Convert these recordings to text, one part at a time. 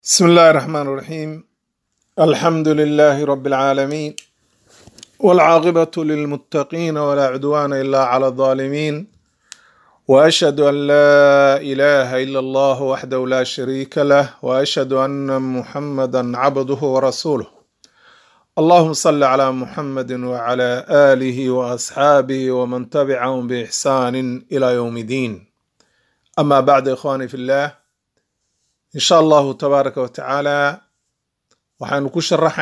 بسم الله الرحمن الرحيم. الحمد لله رب العالمين، والعاقبة للمتقين ولا عدوان إلا على الظالمين. وأشهد أن لا إله إلا الله وحده لا شريك له، وأشهد أن محمدا عبده ورسوله. اللهم صل على محمد وعلى آله وأصحابه ومن تبعهم بإحسان إلى يوم الدين. أما بعد، إخواني في الله، إن شاء الله تبارك وتعالى waxaan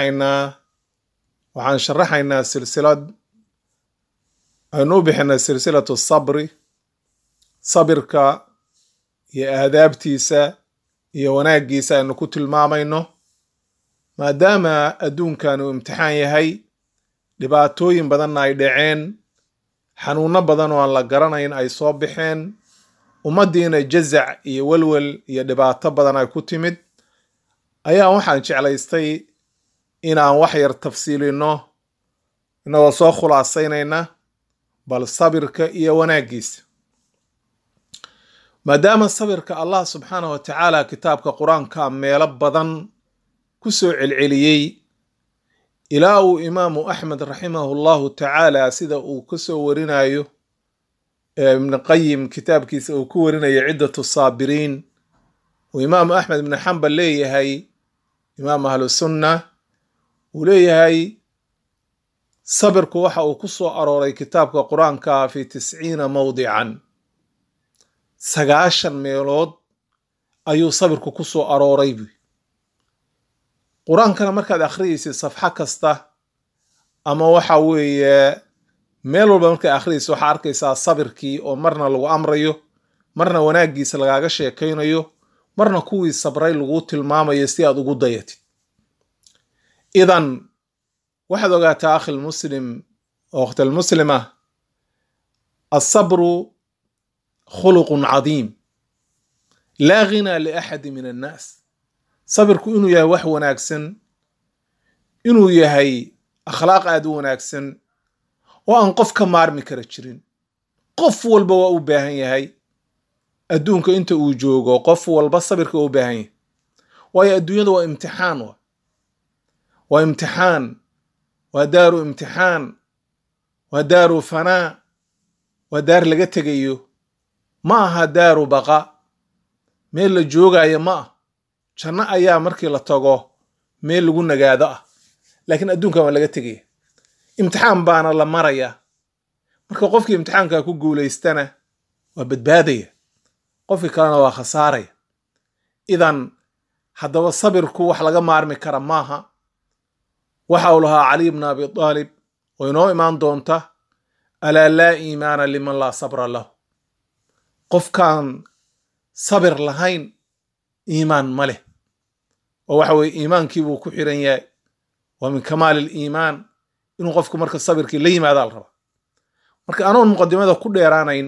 sharaxaynaa silsilad aynu u bixinay silsilatu sabri, sabirka iyo aadaabtiisa iyo wanaaggiisa aynu ku tilmaamayno. maadaama adduunkan uu imtixaan yahay, dhibaatooyin badanna ay dhaceen, xanuuno badan oo aan la garanayn ay soo baxeen, ummaddiina jazac iyo welwel iyo dhibaato badan ay ku timid, ayaa waxaan jeclaystay inaan wax yar tafsiilino inagoo soo khulaasaynayna bal sabirka iyo wanaaggiisa. maadaama sabirka allah subxaanahu wa tacaala kitaabka qur-aanka meelo badan ku soo celceliyey, ilaa uu imaamu axmed raximahu llahu tacaala sida uu ka soo warinayo ibn qayim kitaabkiisa uu ku warinayo ciddatu saabiriin, uu imaamu axmed ibn xambal leeyahay, imaam ahlu sunna uu leeyahay sabirku waxa uu ku soo arooray kitaabka qur-aanka fi 90 mawdican, 90 meelood ayuu sabirku ku soo arooray. qur-aankana markaad akhriyaysid safxo kasta ama waxa weeye meel walba markaad akhriyaysid waxaa arkaysaa sabirkii oo marna lagu amrayo, marna wanaaggiisa lagaaga sheekaynayo, marna kuwii sabray lagu tilmaamayo si aad ugu dayatid. idan waxaad ogaataa akhi lmuslim oo ukhti almuslima, asabru khuluqun cadiim laa ghinaa liaxadi min annaas. sabirku inuu yahay wax wanaagsan, inuu yahay akhlaaq aad u wanaagsan oo aan qof ka maarmi kara jirin. qof walba waa u baahan yahay adduunka inta uu joogo, qof walba sabirka waa u baahan yahay, waayo adduunyada waa imtixaan, waa imtixaan, waa daaru imtixaan, waa daaru fanaa, waa daar laga tegayo, ma aha daaru baqa, meel la joogaayo ma ah. janno ayaa markii la tago meel lagu nagaado ah, laakiin adduunkan waa laga tegaya, imtixaan baana la maraya. marka qofkii imtixaanka ku guulaystana waa badbaadaya, qofkii kalena waa khasaaraya. idan haddaba sabirku wax laga maarmi kara maaha. waxa uu lahaa cali bn abi aalib oo inoo imaan doonta, alaa laa iimaana liman laa sabra lahu. qofkaan sabir lahayn iimaan ma leh, oo waxa weye iimaankii buu ku xiran yahay. waa min kamaali liimaan inuu qofku marka sabirkii la yimaadaa la rabaa. marka anoon muqadimada ku dheeraanayn,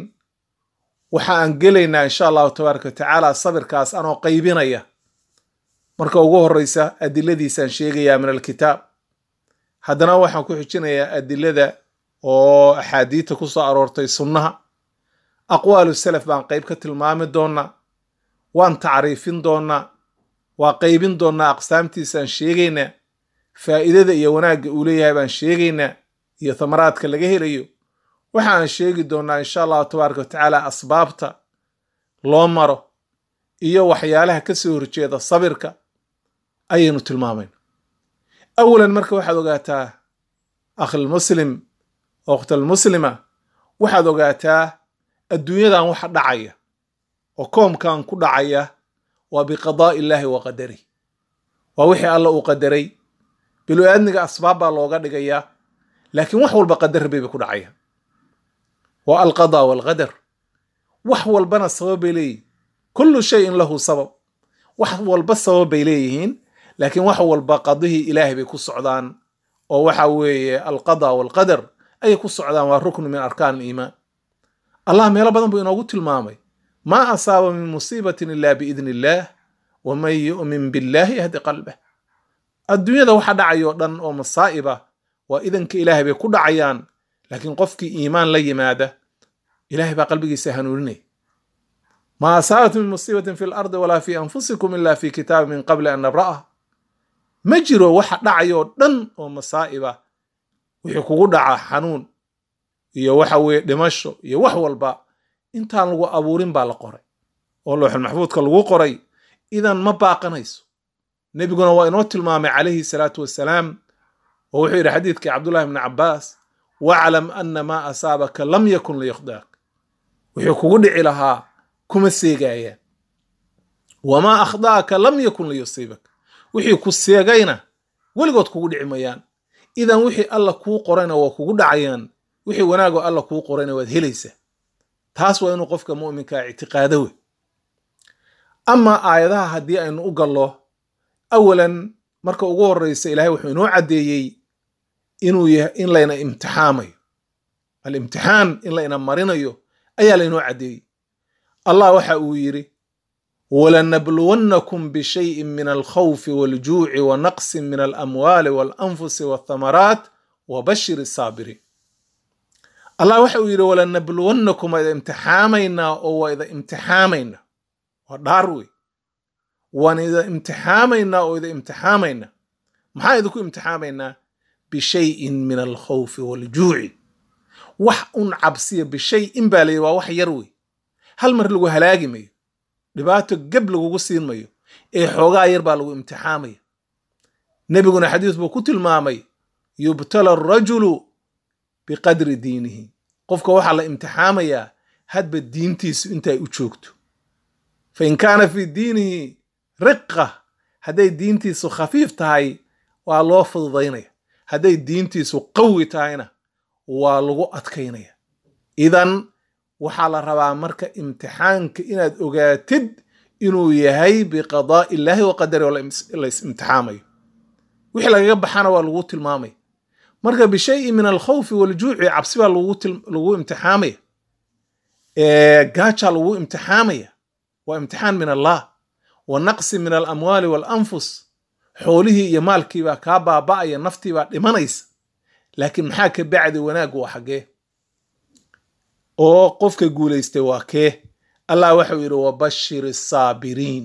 waxa aan gelaynaa insha allahu tabaaraka wa tacaala sabirkaas anoo qaybinaya. marka ugu horeysa adiladiisaan sheegayaa min alkitaab, haddana waxaan ku xijinayaa adilada oo axaadiita ku soo aroortay sunnaha. aqwaalu salaf baan qayb ka tilmaami doonaa, waan tacriifin doonaa, waa qaybin doonaa, aqsaamtiisaan sheegaynaa, faa'iidada iyo wanaagga uu leeyahay baan sheegaynaa, iyo thamaraadka laga helayo. waxaan sheegi doonaa insha allahu tabaaraka wa tacaala asbaabta loo maro iyo waxyaalaha ka soo horjeeda sabirka ayaynu tilmaamayna. awalan marka waxaad ogaataa akhilmuslim oo ukhtalmuslima, waxaad ogaataa adduunyadan waxa dhacaya oo koomkan ku dhacaya waa biqadaa'i illaahi wa qadari, waa wixii alla uu qadaray. bilo-aadmiga asbaab baa looga dhigayaa, laakiin wax walba qadar bay ku dhacayaan. waa alqadaa walqadar, wax walbana sabab bay leeyihin. kullu shayin lahu sabab, wax walba sabab bay leeyihiin, laakiin wax walba qadihii ilaahay bay ku socdaan, oo waxa weeye alqadaa walqadar ayay ku socdaan. waa ruknu min arkaan aliimaan. allah meelo badan buu inoogu tilmaamay, maa asaaba min musiibatin ila biidni illaah waman yu'min billahi yahdi qalbah. adduunyada waxa dhacay oo dhan oo masaa'iba waa idanka ilaahay bay ku dhacayaan, laakiin qofkii iimaan la yimaada ilaahay baa qalbigiisa hanuuninaya. ما أصابت من مصيبة في الأرض ولا في أنفسكم إلا في كتاب من قبل أن نبرأها ما جرو waxa dhacayo dhan oo masaa'iba wixii kugu dhaca xanuun iyo waxa weeye dhimasho iyo wax walba intaan lagu abuurin baa la qoray oo looxul maxfuudka lagu qoray idan ma baaqanayso nabiguna waa inoo tilmaamay calayhi salaatu wassalaam oo wuxuu yidhi xadiidkii cabdullahi ibni cabbaas waclam ana maa asaabaka lam yakun liyukhdaak wixii kugu dhici lahaa kuma seegaayaan wamaa akhdaaka lam yakun liyusiibak wixii ku seegayna weligood kugu dhici mayaan idan wixii alla kuu qorayna waa kugu dhacayaan wixii wanaagoo alla kuu qorayna waad helaysaa taas waa inuu qofka mu'minkaa ictiqaado wey ama aayadaha haddii aynu u gallo awalan marka ugu horreysa ilaahay wuxuu inoo caddeeyey inuu yahay in layna imtixaamayo alimtixaan in layna marinayo ayaa laynoo caddeeyey allah waxa uu yidhi walanabluwannakum bishayin min alkhawfi waljuuci wanaqsin min alamwaali walanfusi walthamaraat wabashir asaabiriin allah waxa uu yidhi walanabluwannakum waa ida imtixaamaynaa oo waa ida imtixaamayna waa dhaar wey waan ida imtixaamaynaa oo ida imtixaamayna maxaa idinku imtixaamaynaa bishayin min alkhawfi waljuuci wax un cabsiya bishayin baa layidhi waa wax yar wey hal mar lagu halaagi mayo dhibaato geb lagugu siin mayo ee xoogaa yar baa lagu imtixaamaya nebiguna xadiis buu ku tilmaamay yubtala arajulu biqadri diinihi qofka waxaa la imtixaamayaa hadba diintiisu intay u joogto fain kaana fii diinihi riqa hadday diintiisu khafiif tahay waa loo fududaynaya hadday diintiisu qawi tahayna waa lagu adkaynaya idan waxaa la rabaa marka imtixaanka inaad ogaatid inuu yahay biqadaa'i illaahi wa qadari oo lays imtixaamayo wixii lagaga baxana waa lagu tilmaamaya marka bishayin min alkhawfi waljuuci cabsi baa lagu imtixaamaya gaajaa lagu imtixaamaya waa imtixaan min allah wa naqsi min alamwaali waalanfus xoolihii iyo maalkii baa kaa baaba'aya naftii baa dhimanaysa laakiin maxaa ka bacdi wanaag waa xaggee oo qofka guulaystay waa kee allah waxau yidhi wabashir asaabiriin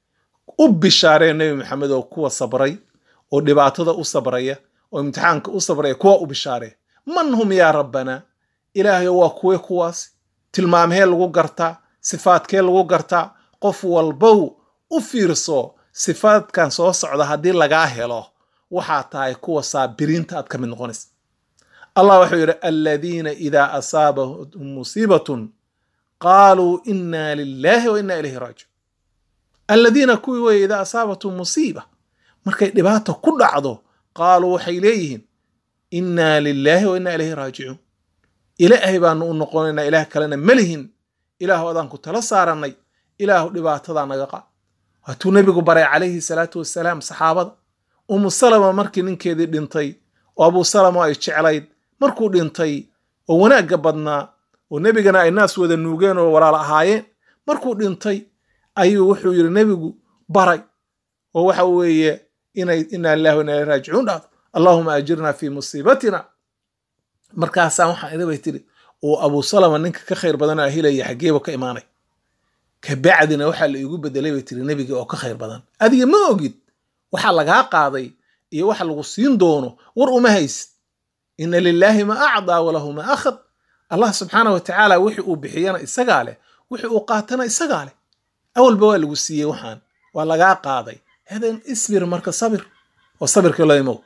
u bishaaree nebi maxamed oo kuwa sabray oo dhibaatada u sabraya oo imtixaanka u sabraya kuwa u bishaaree man hum yaa rabbana ilaahayo waa kuwe kuwaas tilmaamhee lagu gartaa sifaadkee lagu gartaa qof walbow u fiirso sifaadkan soo socda haddii lagaa helo waxaa tahay kuwa saabiriinta aad ka mid noqonaysa allah wuxuu yidhi aladiina idaa asaabahum musiibatun qaaluu inna lillahi wa inna ilayhi raajicuun aladiina kuwii weeye idaa asaabathum musiiba markay dhibaata ku dhacdo qaaluu waxay leeyihiin inna lillahi wa inna ilayhi raajicuun ilaahay baanu u noqonaynaa ilaah kalena malihin ilaahu adaan ku tala saarannay ilaahu dhibaatadaa naga qaa waatuu nebigu baray calayhi salaatu wassalaam saxaabada umu salama markii ninkeedii dhintay oo abuu salama ay jeclayd markuu dhintay oo wanaagga badnaa oo nebigana ay naas wada nuugeen oo walaal ahaayeen markuu dhintay ayuu wuxuu yidhi nebigu baray oo waxa weeye inaa lillahi wa inna ilayhi raajicuun dhahdo allahuma ajirna fii musiibatina markaasaa waxaan idabay tidhi oo abuu salama ninka ka khayr badanaa helaya xaggeeba ka imaanay kabacdina waxaa la iigu bedelay bay tiri nebigii oo ka khayr badan adiga ma ogid waxaa lagaa qaaday iyo waxa lagu siin doono war uma haysid inna lilaahi ma acdaa walahu ma akhad allah subxaanah wa tacaala wixii uu bixiyana isagaa leh wixii uu qaatana isagaa leh awalba waa lagu siiyey waxaan waa lagaa qaaday hadan isbir marka sabir oo sabirka la imow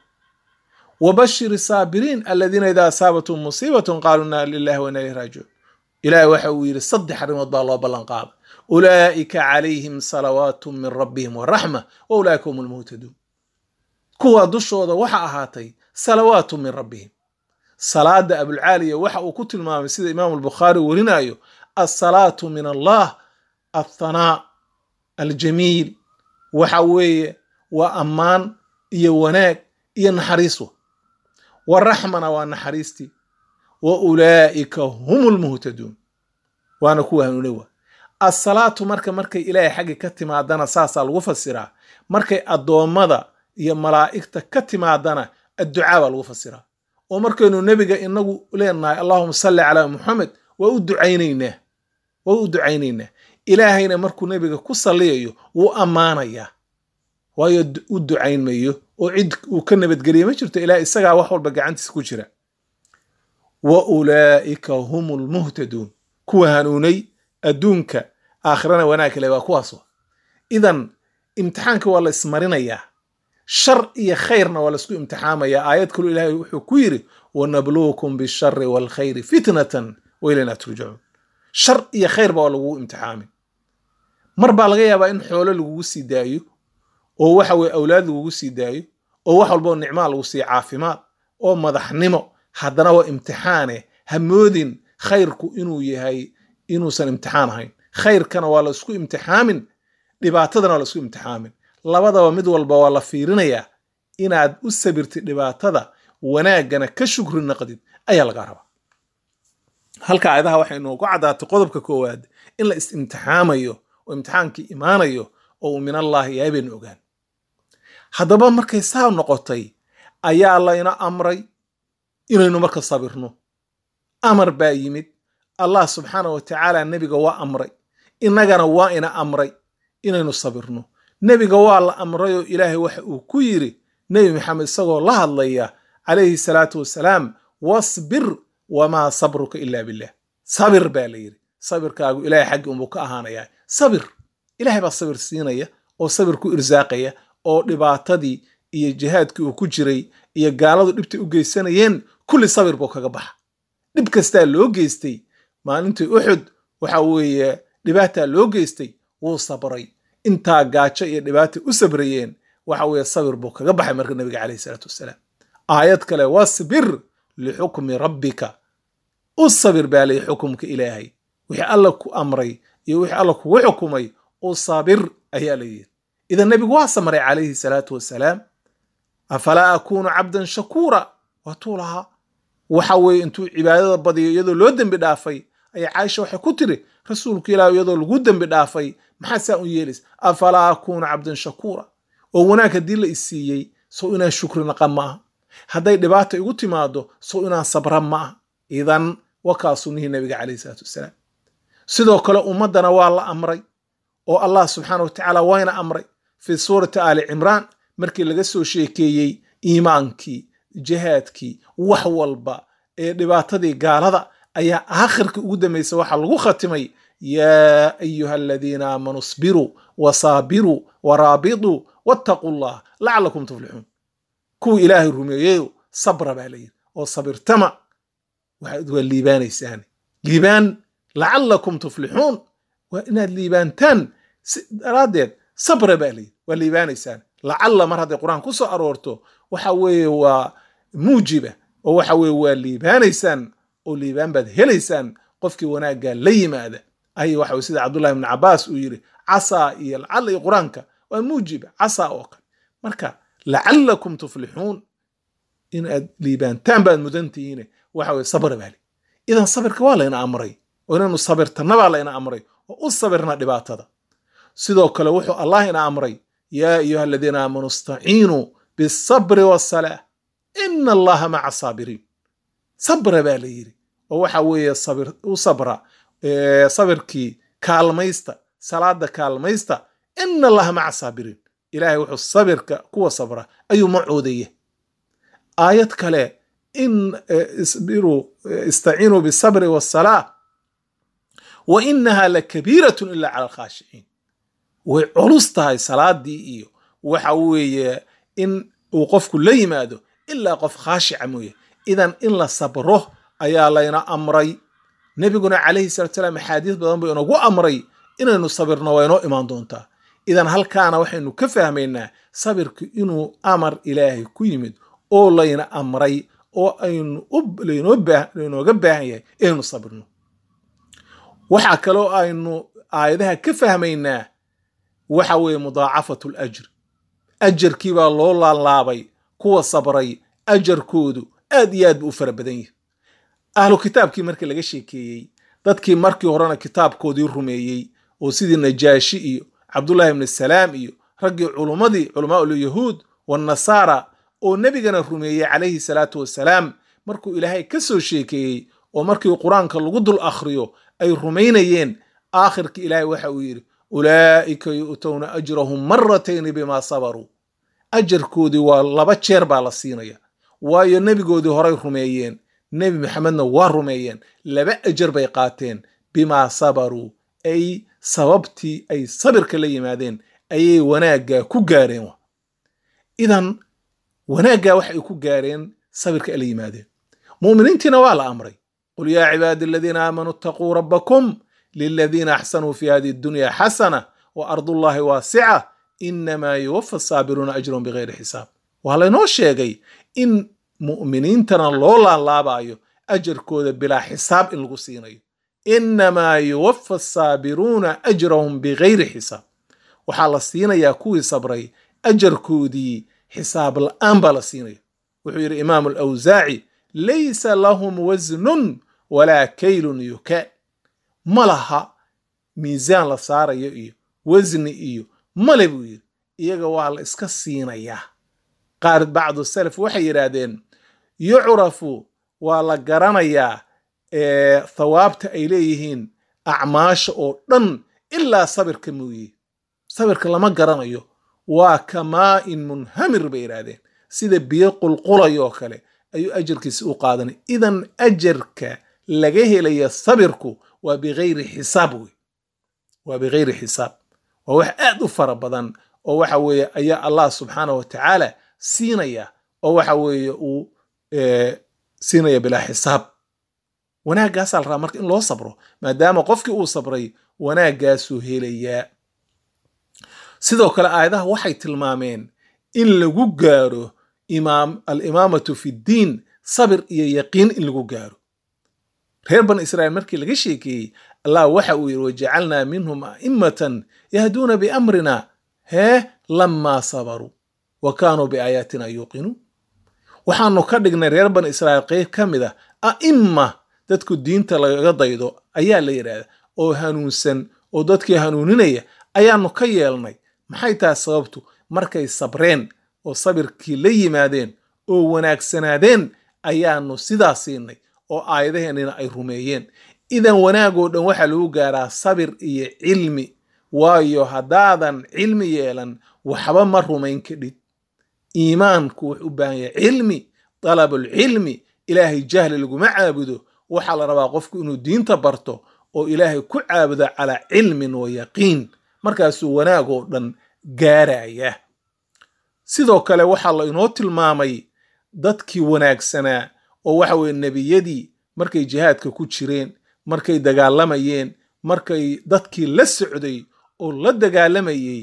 wabashir saabiriin aladiina idaa asaabathum musiibatun qaaluu inna lillahi wa inna ilayhi raajicuun ilaahay waxa uu yidhi 3 arrimood baa loo ballan qaaday ulaa'ika calayhim salawaatu min rabbihim waraxma wa ulaa'ika hum almuhtaduun kuwa dushooda waxa ahaatay salawaatu min rabbihim salaada abulcaaliya waxa uu ku tilmaamay sida imaamu albukhaari warinayo assalaatu min allah athanaa aljamiil waxa weeye waa ammaan iyo wanaag iyo naxariiswa waraxmana waa naxariistii wa ulaa'ika hum almuhtaduun waana kuwa hanuunewa assalaatu markay ilaahay xaggi ka timaadana saasaa lagu fasiraa markay addoommada iyo malaa'igta ka timaadana adducaa baa lagu fasiraa oo markaynu nebiga inagu leenahay allahuma salli calaa muxamed waa u ducaynaynaa ilaahayna markuu nebiga ku salliyayo wuu ammaanayaa waayo u ducayn mayo oo cid uu ka nabadgeliya ma jirto ilaah isagaa wax walba gacantiisa ku jira wa ulaa'ika humu lmuhtaduun kuwa hanuunay adduunka aakhirana wanaag kale waa kuwaas idan imtixaanka waa la ismarinayaa shar iyo khayrna waa la isku imtixaamayaa aayad kaloo ilaahay wuxuu ku yidhi wanabluukum bishari waalkhayri fitnatan wa ilayna turjacuun shar iyo khayrba waa lagugu imtixaamin mar baa laga yaabaa in xoolo lagugu sii daayo oo waxa weye awlaad lagugu sii daayo oo wax walboo nicmaa lagu sii caafimaad oo madaxnimo haddana waa imtixaane ha moodin khayrku inuu yahay inuusan imtixaan ahayn khayrkana waa la isku imtixaamin dhibaatadana waa la isku imtixaamin labadaba mid walba waa la fiirinayaa inaad u sabirtid dhibaatada wanaaggana ka shukri naqdid ayaa laga rabaa halka aayadaha waxay inoogu caddaatay qodobka koowaad in la is-imtixaamayo oo imtixaankii imaanayo oo uu min allaahi yahay baynu ogaan haddaba markay saa noqotay ayaa layna amray inaynu marka sabirno amar baa yimid allah subxaana wa tacaala nebiga waa amray innagana waa ina amray inaynu sabirno nebiga waa la amrayoo ilaahay waxa uu ku yidhi nebi maxamed isagoo la hadlaya calayhi salaatu wasalaam wasbir wamaa sabruka ilaa billah sabir baa la yidhi sabirkaagu ilaahay xaggi unbuu ka ahaanayaa sabir ilaahay baa sabir siinaya oo sabir ku irsaaqaya oo dhibaatadii iyo jihaadkii uu ku jiray iyo gaaladu dhibtay u geysanayeen kulli sabir buu kaga baxa dhib kastaa loo geystay maalintii uxud waxa weeye dhibaataa loo geystay wuu sabray intaa gaajo iyo dhibaata u sabrayeen waxa weeye sabir buu kaga baxay marka nabiga calayhi salaatu wasalaam aayad kale wasbir lixukmi rabbika u sabir baa lay xukumka ilaahay wixii alla ku amray iyo wixii alla kugu xukumay u sabir ayaa la yidhi idan nebigu waa samray calayhi salaatu wasalaam afalaa akuunu cabdan shakuura waatuu lahaa waxa weeye intuu cibaadada badiyo iyadoo loo dembi dhaafay ayaa caaisha waxay ku tiri rasuulku ilaah iyadoo lagu dembi dhaafay maxaa saa u yeelis afalaa akuunu cabdan shakuura oo wanaag haddii la isiiyey sow inaan shukri naqa maaha hadday dhibaata igu timaado sow inaan sabra maaha idan wakaa sunnihii nabiga calayhi salaatu wasalaam sidoo kale ummaddana waa la amray oo allah subxaana wa tacaala wayna amray fii suurati aali cimraan markii laga soo sheekeeyey iimaankii jihaadkii wax walba ee dhibaatadii gaalada ayaa aakhirka ugu dambaysa waxaa lagu khatimay yaa ayuha aladiina aamanuu isbiruu wasaabiruu waraabiduu wattaquu llah lacalakum tuflixuun kuwa ilaahay rumeeyeyo sabra baa layidhi oo sabirtama waa liibaanaysaan liibaan lacalakum tuflixuun waa inaad liibaantaan daraaddeed sabra baa layidhi waa liibaanaysaan lacalla mar hadday qur-aan ku soo aroorto waxa weeye waa muujiba oo waxa weeye waa liibaanaysaan oo liibaan baad helaysaan qofkii wanaaggaa la yimaada ay waxa sida cabdullahi ibn cabaas uu yidhi casaa iyo lacalla iyo qur-aanka waa muujiba casaa oo kale marka lacallakum tuflixuun in aad liibaantaan baad mudantihiine waxa weye sabra baali idan sabirka waa layna amray oo inaynu sabirtanna baa layna amray oo u sabirna dhibaatada sidoo kale wuxuu allah ina amray yaa ayuha aladiina aamanuu istaciinuu bisabri wasalaa ina allaha maca saabiriin sabra baa la yidhi oo waxa weeye u sabra sabirkii kaalmaysta salaada kaalmaysta ina allaha maca saabiriin ilaahay wuxuu sabirka kuwa sabra ayuu macoodaya aayad kale in istaciinuu bisabri wasalaa wa inaha lakabiiratun ila cala alkhaashiciin way culus tahay salaadii iyo waxa weeye in uu qofku la yimaado ilaa qof khaashica mooye idan in la sabro ayaa layna amray nebiguna calayhi salatu salaam axaadiis badan buu inagu amray inaynu sabirno waa inoo imaan doontaa idan halkaana waxaynu ka fahmaynaa sabirku inuu amar ilaahay ku yimid oo layna amray oo laynooga baahan yahay inaynu sabirno waxaa kaloo aynu aayadaha ka fahmaynaa waxa weeye mudaacafatu lajr ajarkii baa loo laalaabay kuwa sabray ajarkoodu aad iyo aad buu u fara badan yahay ahlu kitaabkii markii laga sheekeeyey dadkii markii horena kitaabkoodii rumeeyey oo sidii najaashi iyo cabdullahi ibn salaam iyo raggii culamaa'ulyahuud wanasaara oo nebigana rumeeyey calayhi salaatu wasalaam markuu ilaahay ka soo sheekeeyey oo markii qur-aanka lagu dul akhriyo ay rumaynayeen aakhirka ilaahay waxa uu yidhi ulaa'ika yu'towna ajrahum maratayni bimaa sabaruu ajarkoodii waa 2 jeer baa la siinaya waayo nebigoodii horay rumeeyeen nebi maxamedna waa rumeeyeen 2 ajar bay qaateen bimaa sabaruu ay sababtii ay sabirka la yimaadeen ayay wanaaggaa ku gaareen idan wanaaggaa waxay ku gaareen sabirka ay la yimaadeen mu'miniintiina waa la amray qul yaa cibaadi aladiina aamanuu ittaquu rabbakum liladiina axsanuu fi hadihi addunya xasana wa ardullahi waasica inamaa yuwaffa asaabiruuna ajrahum bigayri xisaab waa laynoo sheegay in mu'miniintana loo laanlaabaayo ajarkooda bilaa xisaab in lagu siinayo inamaa yuwaffa asaabiruuna ajrahum bigayri xisaab waxaa la siinayaa kuwii sabray ajarkoodii xisaab la'aan baa la siinaya wuxuu yidhi imaamu alawsaaci laysa lahum wasnun walaa kaylun yukaa ma laha miisaan la saarayo iyo wasni iyo male buu yidhi iyaga waa la iska siinayaa qaar bacdu salaf waxay yidhaahdeen yucrafu waa la garanayaa thawaabta ay leeyihiin acmaasha oo dhan ilaa sabirka mooye sabirka lama garanayo waa kamaa'in munhamir bay yidhaahdeen sida biyo qulqulayo oo kale ayuu ajarkiisa u qaadanay idan ajarka laga helaya sabirku waa bigayri xisaab wey waa bigayri xisaab waa wax aad u fara badan oo waxa weeye ayaa allah subxaanahu wa tacaala siinaya oo waxa weeye uu siinaya bilaa xisaab wanaaggaasaa la rabaa marka in loo sabro maadaama qofkii uu sabray wanaaggaasuu helayaa sidoo kale aayadaha waxay tilmaameen in lagu gaaro alimaamatu fi ddiin sabir iyo yaqiin in lagu gaaro reer bani israa'iil markii laga sheekeeyey allah waxa uu yidhi wajacalnaa minhum a'immatan yahduuna biamrina lamaa sabaruu wa kaanuu biaayaatina yuuqinuun waxaanu ka dhignay reer bani israa'iil qayb ka mid ah a'imma dadku diinta lagaga daydo ayaa la yidhaahda oo hanuunsan oo dadkii hanuuninaya ayaanu ka yeelnay maxay tahay sababtu markay sabreen oo sabirkii la yimaadeen oo wanaagsanaadeen ayaanu sidaa siinay oo aayadaheennina ay rumeeyeen idan wanaagoo dhan waxaa lagu gaaraa sabir iyo cilmi waayo haddaadan cilmi yeelan waxba ma rumayn kadhid iimaanku wuxuu u baahan yahay cilmi dalabulcilmi ilaahay jahli laguma caabudo waxaa la rabaa qofku inuu diinta barto oo ilaahay ku caabudo calaa cilmin wa yaqiin markaasuu wanaagoo dhan gaaraya sidoo kale waxaa la inoo tilmaamay dadkii wanaagsanaa oo waxa weeye nebiyadii markay jihaadka ku jireen markay dagaalamayeen markay dadkii la socday oo la dagaalamayey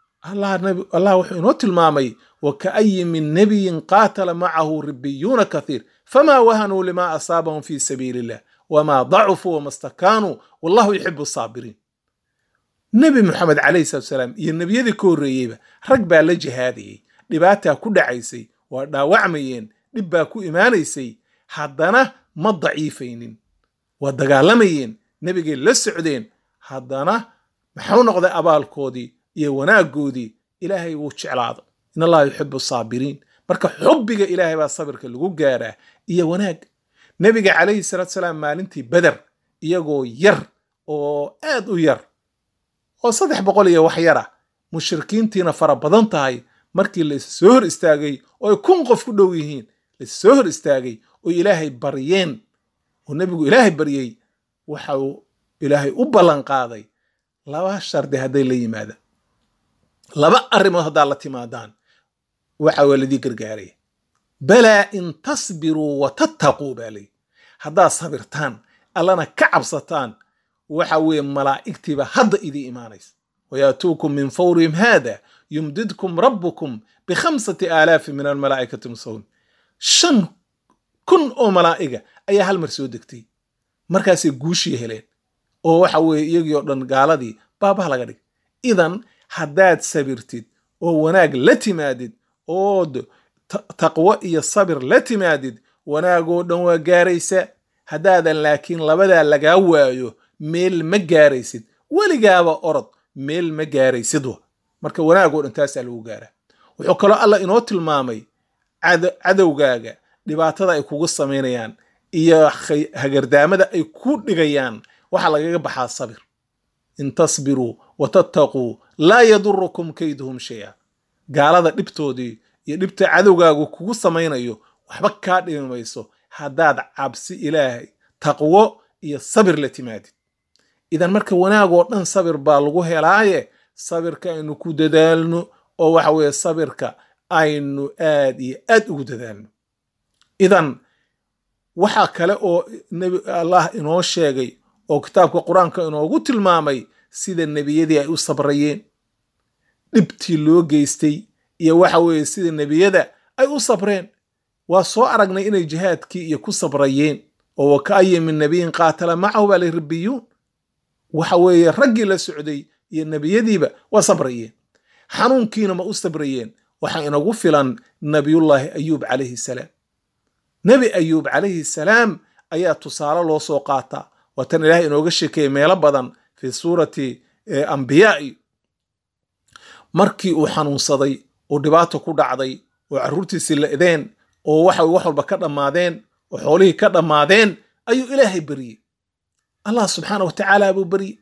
allah wuxuu inoo tilmaamay waka'ayin min nebiyin qaatala macahu ribiyuuna kathiir famaa wahanuu limaa asaabahum fi sabiili illah wamaa dacufuu wama stakaanuu wallahu yuxibu asaabiriin nebi moxamed calayhi salatu salaam iyo nebiyadii ka horreeyeyba rag baa la jihaadayey dhibaataa ku dhacaysay waa dhaawacmayeen dhib baa ku imaanaysay haddana ma daciifaynin waa dagaalamayeen nebigay la socdeen haddana maxuu noqday abaalkoodii iyo wanaaggoodii ilaahay wuu jeclaado in allaha yuxibu asaabiriin marka xubbiga ilaahay baa sabirka lagu gaaraa iyo wanaag nebiga calayhi salaatu salaam maalintii beder iyagoo yar oo aad u yar oo 300 iyo wax yara mushrikiintiina fara badan tahay markii la soo hor istaagay oo 1000 qof ku dhow yihiin la soo hor istaagay oo ilaahay baryeen oo nabigu ilaahay baryay waxa uu ilaahay u ballan qaaday 2 shardi haday la yimaada 2 arrimood hadaa la timaadaan waxa waladii gargaaray bala in tasbiru wa tattaqu bali hadaa sabirtaan allana ka cabsataan waxa weeye malaa'igtiba hadda idii imaanays وياتوكم من فورهم هذا يمددكم ربكم ب5000 من الملائكة مسوون 5 kun oo malaa'iga ayaa hal mar soo degtay markaasay guushii heleen oo waxa weeye iyagii oo dhan gaaladii baabaha laga dhig idan haddaad sabirtid oo wanaag la timaadid oo taqwo iyo sabir la timaadid wanaagoo dhan waa gaaraysa haddaadan laakiin labadaa lagaa waayo meel ma gaaraysid weligaaba orod meel ma gaaraysid marka wanaagoo dhan taasaa lagu gaaraa wuxuu kaloo alla inoo tilmaamay cadowgaaga dhibaatada ay kugu samaynayaan iyo hagardaamada ay ku dhigayaan waxa lagaga baxaa sabir in tasbiruu watattaquu laa yadurukum kayduhum shaya. gaalada dhibtoodii iyo dhibta cadowgaagu kugu samaynayo waxba kaa dhimi mayso haddaad cabsi ilaahay taqwo iyo sabir la timaadid. idan marka wanaag oo dhan sabir baa lagu helaaye sabirka aynu ku dadaalno oo waxa weeye sabirka aynu aad iyo aad ugu dadaalno. idan waxa kale oo allah inoo sheegay oo kitaabka qur-aanka inoogu tilmaamay sida nebiyadii ay u sabrayeen dhibtii loo geystay iyo waxa weeye sida nebiyada ay u sabreen. waa soo aragnay inay jihaadkii iyo ku sabrayeen oo waka'ayyin min nabiyin qaatala macahu baa la rabbiyuun. waxa weeye raggii la socday iyo nebiyadiiba waa sabrayeen. xanuunkiina ma u sabrayeen. waxaa inagu filan nabiyullaahi ayuub calayhi salaam. nebi ayuub calayhi salaam ayaa tusaale loo soo qaataa. waa tan ilaahay inooga sheekeeyey meelo badan fi suurati ambiyaa'i. markii uu xanuunsaday oo dhibaato ku dhacday oo carruurtiisii la'deen oo wax walba ka dhammaadeen oo xoolihii ka dhammaadeen ayuu ilaahay baryey. allah subxaana wa tacaala buu baryey.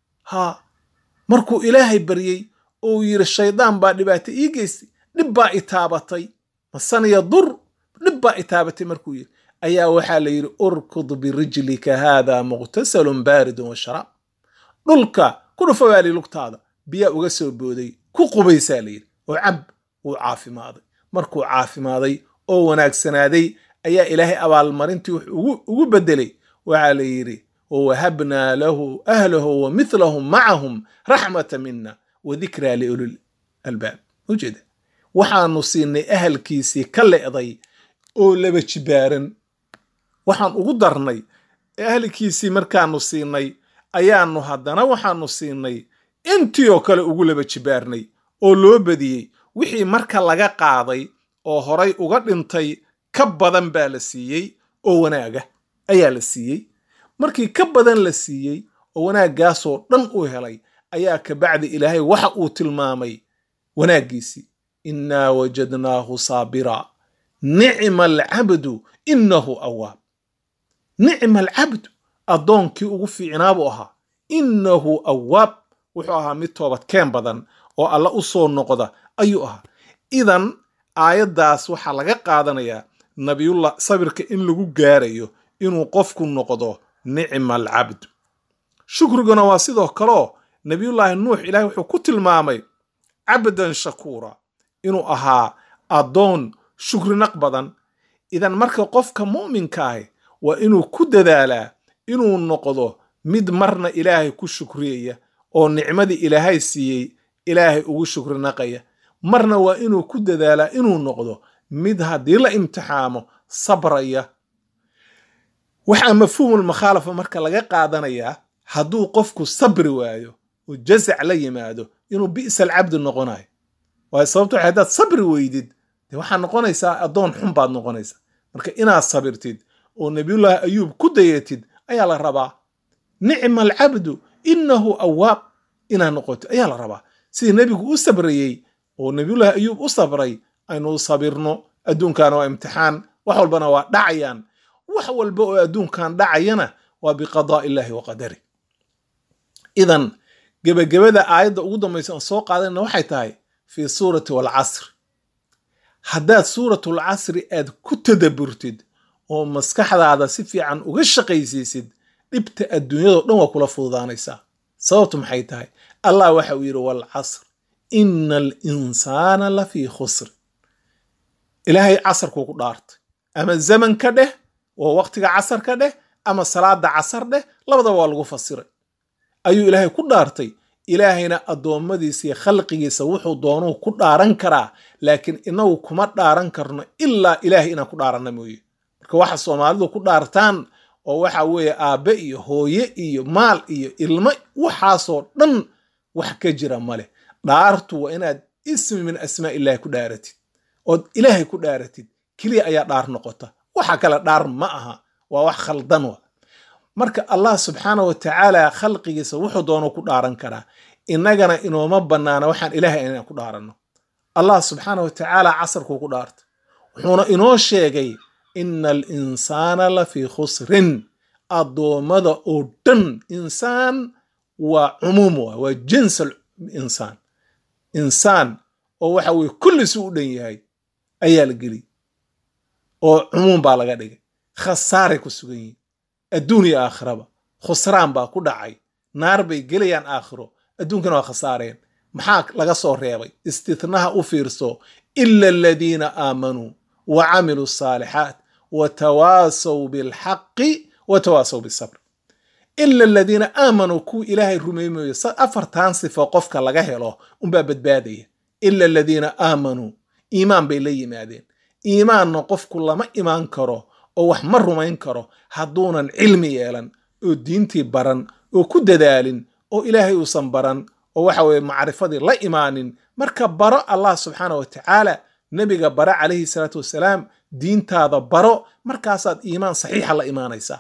markuu ilaahay baryey oo uu yidhi shaydaan baa dhibaato ii geystay, dhib baa itaabatay, masaniya dur, dhib baa itaabatay markuu yidhi ayaa waxaa la yidhi urkud birijlika haadaa muqtasalun baaridun wa sharaab. dhulka ku dhufa baa layidhi lugtaada, biyaa uga soo booday, ku qubaysaa la yidhi oo cab. wuu caafimaaday. markuu caafimaaday oo wanaagsanaaday ayaa ilaahay abaalmarintii wuxuu ugu bedelay. waxaa la yidhi wawahabnaa lahu ahlahu wa mithlahum macahum raxmata mina wa dikraa liulil albaab. ujeeda waxaanu siinay ahalkiisii ka le'day oo laba jibaaran. waxaan ugu darnay ahalkiisii markaanu siinay ayaanu haddana waxaanu siinay intii oo kale ugu laba jibaarnay oo loo badiyey. wixii marka laga qaaday oo horay uga dhintay ka badan baa la siiyey oo wanaaga ayaa la siiyey. markii ka badan la siiyey oo wanaaggaasoo dhan u helay ayaa ka bacdi ilaahay waxa uu tilmaamay wanaaggiisii. innaa wajadnaahu saabira nicma alcabdu innahu awaab. nicma alcabdu addoonkii ugu fiicnaa buu ahaa. innahu awaab wuxuu ahaa mid toobadkeen badan oo alla u soo noqda ayuu ahaa. idan aayaddaas waxaa laga qaadanayaa nabiyullah sabirka in lagu gaarayo inuu qofku noqdo nicma alcabdu. shukriguna waa sidoo kaleo nabiyullaahi nuux ilaahay wuxuu ku tilmaamay cabdan shakuura inuu ahaa addoon shukrinaq badan. idan marka qofka mu'minka ahi waa inuu ku dadaalaa inuu noqdo mid marna ilaahay ku shukriyaya oo nicmadii ilaahay siiyey ilaahay ugu shukrinaqaya, marna waa inuu ku dadaalaa inuu noqdo mid haddii la imtixaamo sabraya. waxaa mafhuumul makhaalafa marka laga qaadanayaa hadduu qofku sabri waayo oo jazac la yimaado inuu bi'sa alcabdi noqonayo. waayo sababto waxay haddaad sabri weydid dee waxaa noqonaysaa addoon xun baad noqonaysaa. marka inaad sabirtid oo nabiyullaahi ayuub ku dayatid ayaa la rabaa. nicma alcabdu innahu awaab inaad noqotid ayaa la rabaa. sidii nebigu u sabrayey oo nabiyullaahi ayuub u sabray aynu sabirno. adduunkaana waa imtixaan, wax walbana waa dhacayaan. wax walba oo adduunkan dhacayana waa biqadaa illaahi wa qadari. idan gebagabada aayadda ugu dambaysa aan soo qaadanayna waxay tahay fii suurati walcasri. haddaad suuratul casri aad ku tadabburtid oo maskaxdaada si fiican uga shaqaysiisid dhibta adduunyado dhan waa kula fududaanaysaa. sababtu maxay tahay? allah waxa uu yidhi walcasr ina alinsaana lafii khusr. ilaahay casarkuu ku dhaartay, ama zaman ka dheh oo waqtiga casar ka dheh ama salaada casar dheh, labadaba waa lagu fasiray. ayuu ilaahay ku dhaartay. ilaahayna addoommadiisa iyo khalqigiisa wuxuu doonuu ku dhaaran karaa, laakiin inagu kuma dhaaran karno ilaa ilaahay inaan ku dhaaranna mooye. marka waxa soomaalidu ku dhaartaan oo waxa weeye aabbe iyo hooye iyo maal iyo ilmo waxaasoo dhan wax ka jira male. dhaartu waa inaad ismi min asmaa illaahi ku dhaaratid ood ilaahay ku dhaaratid keliya ayaa dhaar noqota. waxa kale dhaar ma aha, waa wax khaldan wa. marka allah subxaanahu wa tacaala khalqigiisa wuxuu doonuu ku dhaaran karaa. innagana inooma bannaana waxaan ilaahay inaan ku dhaaranno. allah subxaanahu wa tacaala casarkuu ku dhaartay, wuxuuna inoo sheegay ina alinsaana lafii khusrin. addoommada oo dhan insaan وعموم وجنس الإنسان إنسان وحوي كل سوء دنياي أيال قلي وعموم بالغ خسارة كسوين الدنيا آخرة خسران با كدعي نار بي قليان آخره الدنيا كانوا خسارين محاك لغا صور ريبي استثناء أفيرسو إلا الذين آمنوا وعملوا الصالحات وتواصوا بالحق وتواصوا بالصبر إلا الذين آمنوا كو إلهي الرميمي أفرتان صفة قفك لغا هلو بابد بادية إلا الذين آمنوا إيمان بيلي مادين إيمان نقف كل ما إيمان كرو أو وحمر ما ينكرو هدونا علمي يالن أو دينتي برن أو كد دالن أو إلهي وصنبرن أو وحوي معرفة لا إيمان مركب براء الله سبحانه وتعالى نبي براء عليه الصلاة والسلام دين تاذا براء مركاسات إيمان صحيح الله إيمان يسا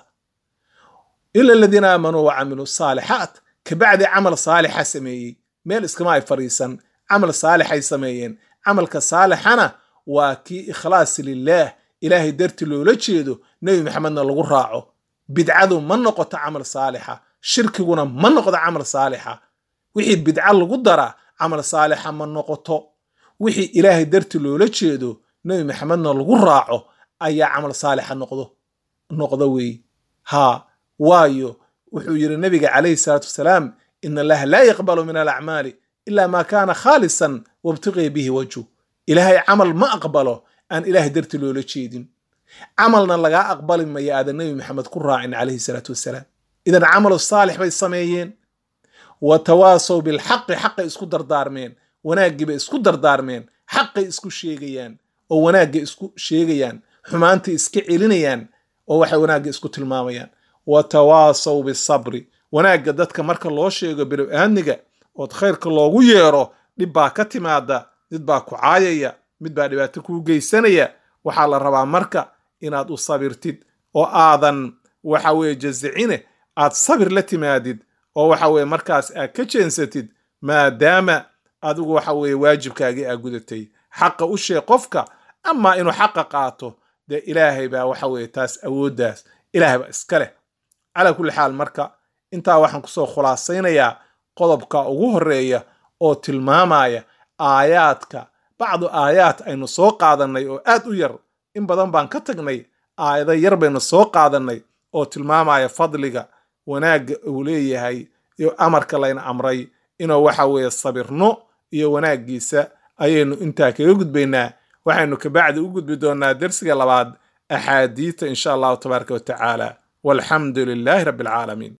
إلا الذين آمنوا وعملوا الصالحات كبعد عمل صالح سمي ميل اسكماي فريسا عمل صالح يسميين عمل كصالحنا وكي إخلاص لله إلهي درت له لجيدو نبي محمدنا لغو راعو بدعادو من نقطة عمل صالحة شركنا من نقطة عمل صالحة وحي بدعا لغو درا عمل صالحة من نقطة وحي إلهي درت له لجيدو نبي محمدنا لغو راعو أي عمل صالحة نقضة وي ها وايو وحو يرى النبي عليه الصلاة والسلام إن الله لا يقبل من الأعمال إلا ما كان خالصا وابتغي به وجهه إلهي عمل ما أقبله أن إلهي درت له لشيدين عملنا لغا أقبل ما يأذى النبي محمد قراء عليه الصلاة والسلام إذن عمل الصالح بالسميين وتواصوا بالحق حق اسكو دردارمين وناقب اسكو دردارمين حق اسكو شيغيان وناقب اسكو شيغيان حمانتي اسكو علينيان ووحي وناقب اسكو تلماميان وتواصوا بالصبر وناقب دادك مركا الله شيغو بلوانيغا وتخيرك الله وييرو دبا كتمادا دبا كعايا midbaa dhibaato kuu geysanaya waxaa la rabaa marka inaad u sabirtid oo aadan waxa weeye jazicine aad sabir la timaadid oo waxa weeye markaas aad ka jeensatid maadaama adigu waxa weeye waajibkaagii aad gudatay xaqa u sheeg qofka ama inuu xaqa qaato dee ilaahay baa waxa weeye taas awooddaas ilaahay baa iska leh calaa kulli xaal marka intaa waxaan kusoo khulaasaynayaa qodobka ugu horeeya oo tilmaamaya aayaadka بعض آيات أي نسوق قادناي أو آد ير إن بدن بان كتغناي آيات ير بين نسوق قادناي أو تلمامايا فضلغا وناق وليه هاي يو أمرك لين أمري إنو وحاوي الصبرنو يو وناقيسا أينو إنتاك يوجد بينا وحينو كبعد يوجد بدونا درسك لبعض أحاديث إن شاء الله تبارك وتعالى والحمد لله رب العالمين.